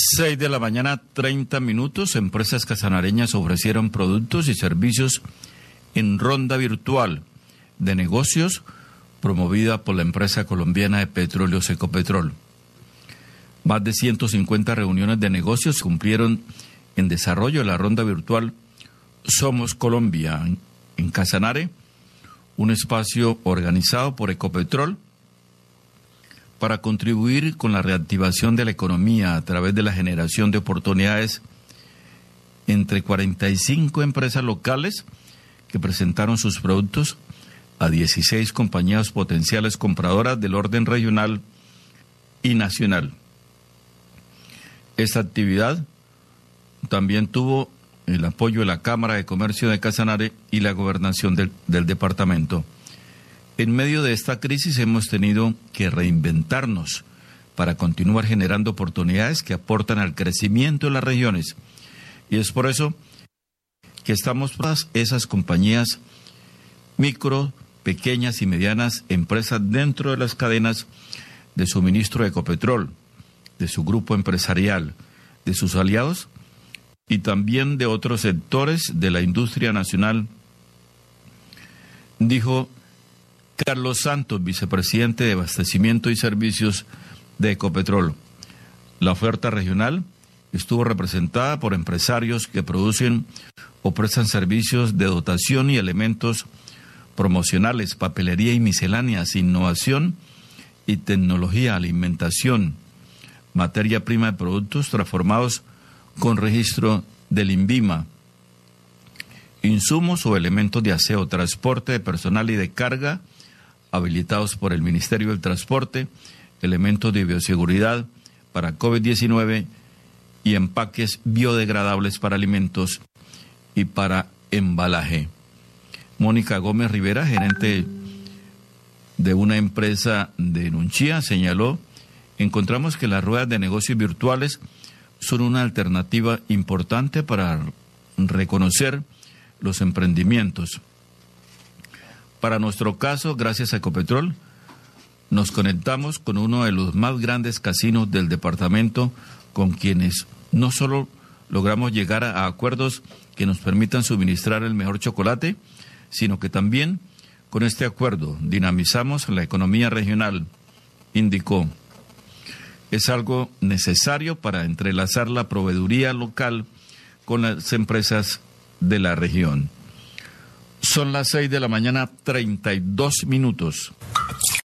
6:30 a.m, empresas casanareñas ofrecieron productos y servicios en ronda virtual de negocios promovida por la empresa colombiana de petróleos Ecopetrol. Más de 150 reuniones de negocios cumplieron en desarrollo de la ronda virtual Somos Colombia en Casanare, un espacio organizado por Ecopetrol para contribuir con la reactivación de la economía a través de la generación de oportunidades entre 45 empresas locales que presentaron sus productos a 16 compañías potenciales compradoras del orden regional y nacional. Esta actividad también tuvo el apoyo de la Cámara de Comercio de Casanare y la gobernación del departamento. En medio de esta crisis hemos tenido que reinventarnos para continuar generando oportunidades que aportan al crecimiento de las regiones. Y es por eso que estamos todas esas compañías micro, pequeñas y medianas empresas dentro de las cadenas de suministro de Ecopetrol, de su grupo empresarial, de sus aliados y también de otros sectores de la industria nacional, dijo Carlos Santos, vicepresidente de Abastecimiento y Servicios de Ecopetrol. La oferta regional estuvo representada por empresarios que producen o prestan servicios de dotación y elementos promocionales, papelería y misceláneas, innovación y tecnología, alimentación, materia prima de productos transformados con registro del INVIMA, insumos o elementos de aseo, transporte de personal y de carga habilitados por el Ministerio del Transporte, elementos de bioseguridad para COVID-19 y empaques biodegradables para alimentos y para embalaje. Mónica Gómez Rivera, gerente de una empresa de Nunchía, señaló: encontramos que las ruedas de negocios virtuales son una alternativa importante para reconocer los emprendimientos. Para nuestro caso, gracias a Ecopetrol, nos conectamos con uno de los más grandes casinos del departamento, con quienes no solo logramos llegar a acuerdos que nos permitan suministrar el mejor chocolate, sino que también con este acuerdo dinamizamos la economía regional, indicó. Es algo necesario para entrelazar la proveeduría local con las empresas de la región. Son las 6:32 a.m.